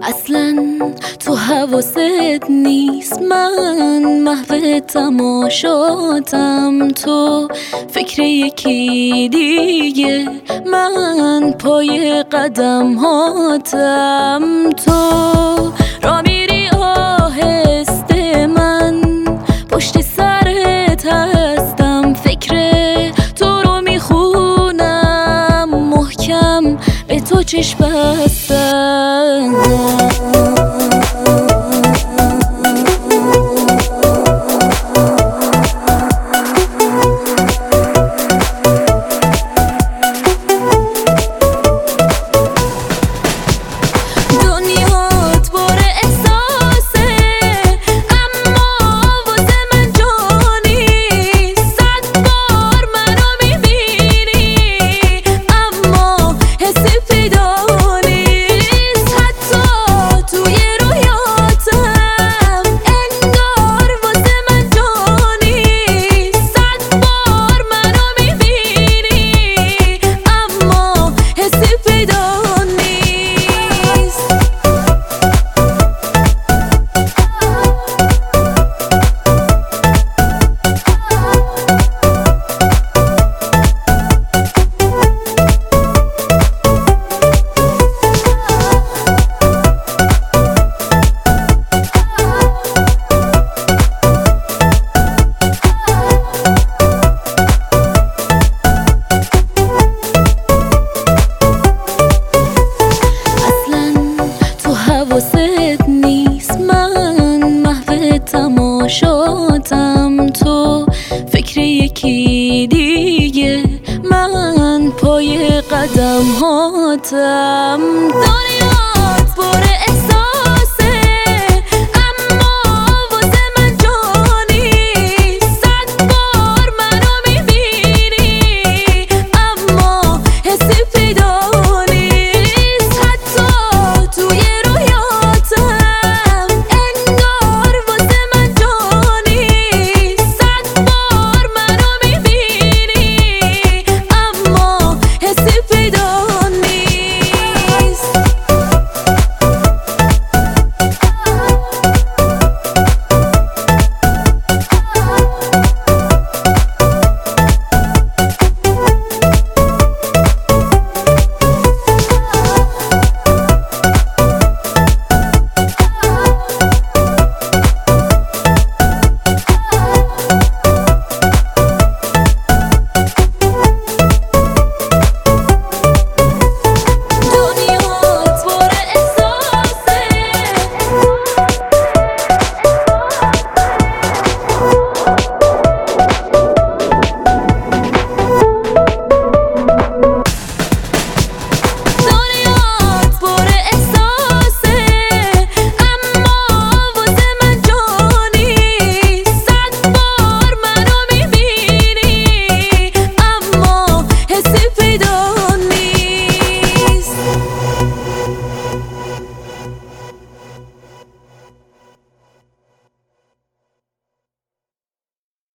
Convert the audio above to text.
اصلا تو حواست نیست، من محو تماشاتم، تو فکر یکی دیگه، من پای قدم هاتم. تو را میری آهسته، من پشت سرت هستم، فکر تو رو میخونم محکم، به تو چشم بستم. تماشاتم، تو فکر یکی دیگه، من پای قدم هاتم. دنیا